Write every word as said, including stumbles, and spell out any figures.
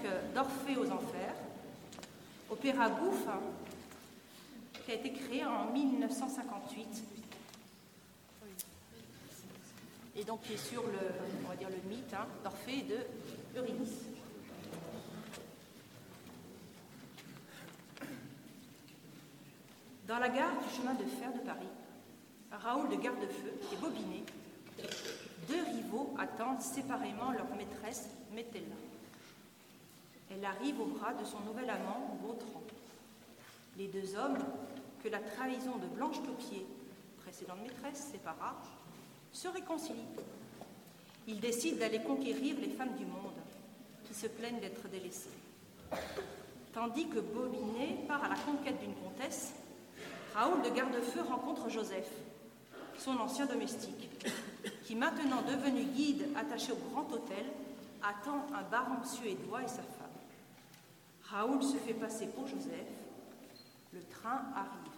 d'Orphée aux Enfers, opéra bouffe qui a été créé en mille neuf cent cinquante-huit et donc qui est sur le, on va dire le mythe hein, d'Orphée et de Eurydice. Dans la gare du chemin de fer de Paris, Raoul de Gardefeu et Bobinet, deux rivaux attendent séparément leur maîtresse Métella. Elle arrive au bras de son nouvel amant Vautran. Les deux hommes, que la trahison de Blanche Taupier, précédente maîtresse, sépara, se réconcilient. Ils décident d'aller conquérir les femmes du monde, qui se plaignent d'être délaissées. Tandis que Bobinet part à la conquête d'une comtesse, Raoul de Gardefeu rencontre Joseph, son ancien domestique, qui, maintenant devenu guide attaché au grand hôtel, attend un baron suédois et sa femme. Raoul se fait passer pour Joseph. Le train arrive.